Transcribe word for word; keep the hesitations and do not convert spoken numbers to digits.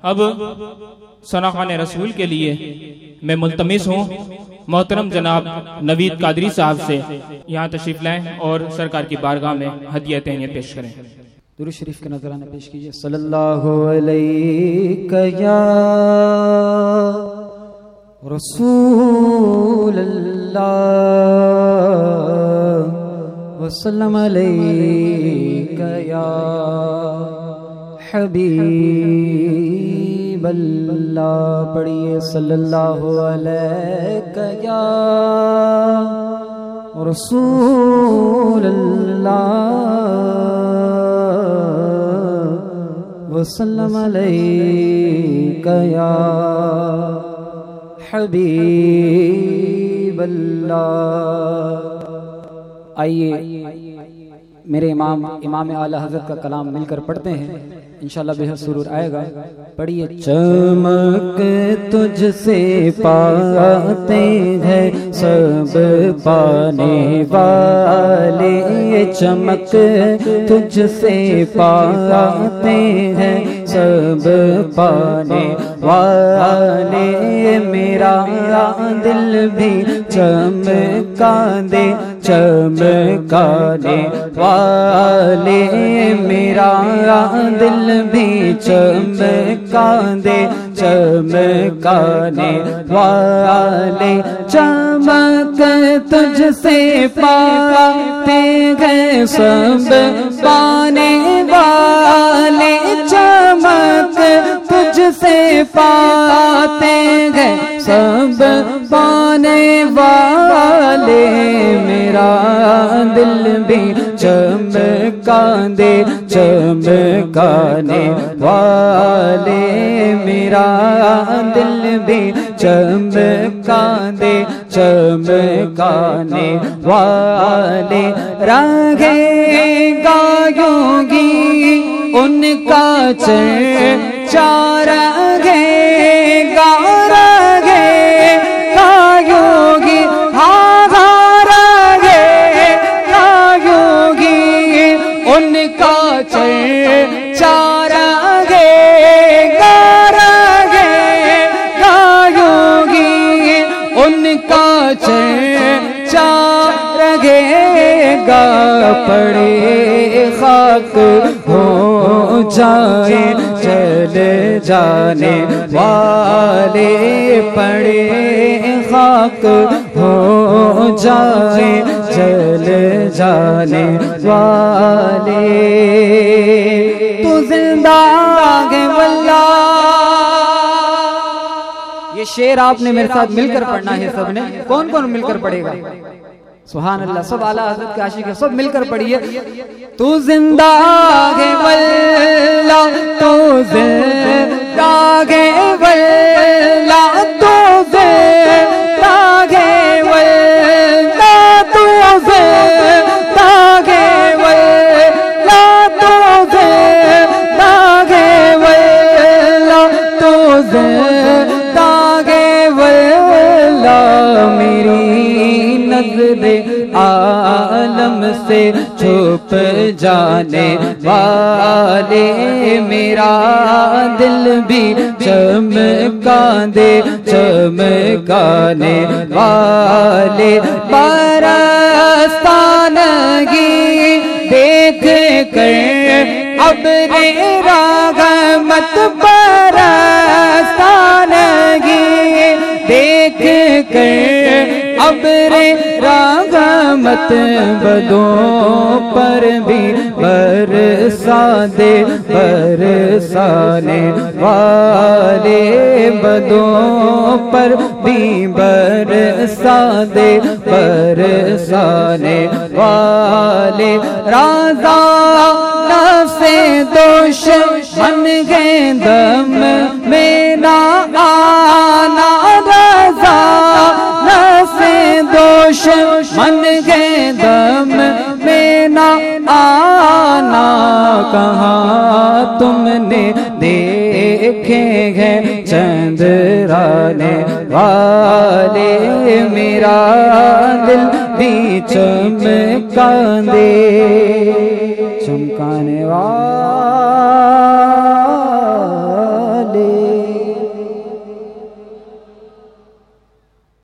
اب ثناءخوان رسول کے لیے میں ملتمس ہوں محترم جناب نوید قادری صاحب سے یہاں تشریف لائیں اور سرکار کی بارگاہ میں ہدیہ تہنیت پیش کریں. درود شریف کا نذرانہ پیش کیجیے. صلی اللہ علیہ یا رسول اللہ وسلم علیک یا حبیب اللہ. پڑھیے صلی اللہ علیہ یا رسول اللہ وسلم علیک یا حبیب اللہ. آئیے میرے امام امام اعلی حضرت کا کلام مل کر پڑھتے ہیں، انشاءاللہ بہت سرور آئے گا. پڑھیے. چمک تجھ سے پاتے ہیں سب پانے والے، چمک تجھ سے پاتے ہیں سب پانے والے، میرا دل بھی چمکا دے چمکانے والے، میرا دل بھی چمکا دے چمکانے والے. چمک تجھ سے پاتے ہیں سب پانے والے، چمک تجھ سے پاتے ہیں سب پانے والے، میرا دل بھی چمکا دے چمکانے والے، میرا دل بھی چمکا دے چمکانے والے. رہے گا یوگی ان کا چرچا رہے گا، رہے گا یوگی ہاں ہاں رہے گا یوگی ان کا چرچا رہے گا، رہے گا یوگی ان کا چرچا رہے گا. پڑے خاک ہو جائے چلے جانے والے، پڑے خاک ہو جائے چلے جانے والے. تو زندہ ہے واللہ. یہ شعر آپ نے میرے ساتھ مل کر پڑھنا ہے سب نے. کون کون مل کر پڑھے گا؟ سبحان اللہ. سب اعلیٰ حضرت کے عاشق ہیں، سب مل کر پڑھیے. تو زندہ ہے واللہ، تو زندہ ہے واللہ، تو زندہ ہے واللہ، تو زندہ ہے واللہ، تو زندہ ہے واللہ، تو زندہ ہے واللہ. میری نظر عالم سے چھپ جانے والے، میرا دل بھی چمکا دے چمکانے والے. برستانگی دیکھ کر ابر رحمت، برستانگی دیکھ کر ابر رحمت، بدوں پر بھی برسا دے برسانے والے، بدوں پر بھی برسا دے برسانے والے. رضا نفس دشمن گئے دم میں نہ آنا، رضا نفس دشمن گئے دم میں نہ آنا. کہاں تم نے دیکھے ہیں چندرانے والے، میرا دل بھی چمکا دے چمکانے والے.